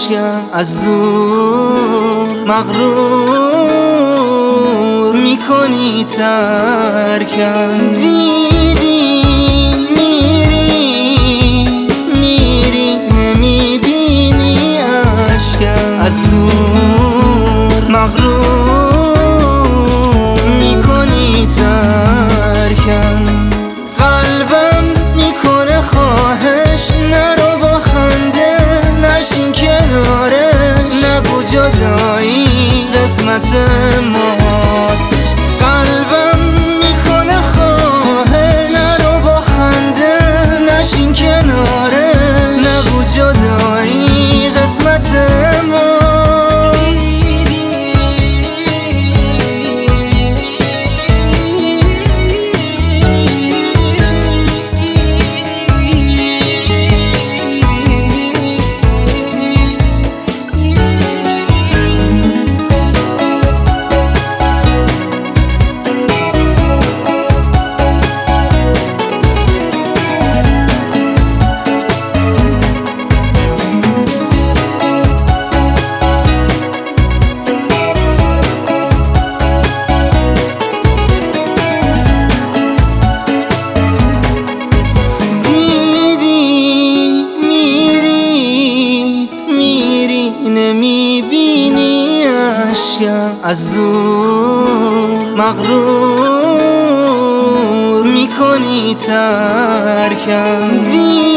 اشکم از دور مغرور میکنی ترکم. دیدی میری نمیبینی اشکم از دور مغرور میکنی ترکم. قلبم میکنه خواهش نرو با خنده نشین کنارش، نگو جدایی قسمت ماست. قلبم میکنه خواهش نرو با خنده نشین کنارش، نگو جدایی قسمت ماست. نمیبینی اشکم از دور مغرور میکنی ترکم.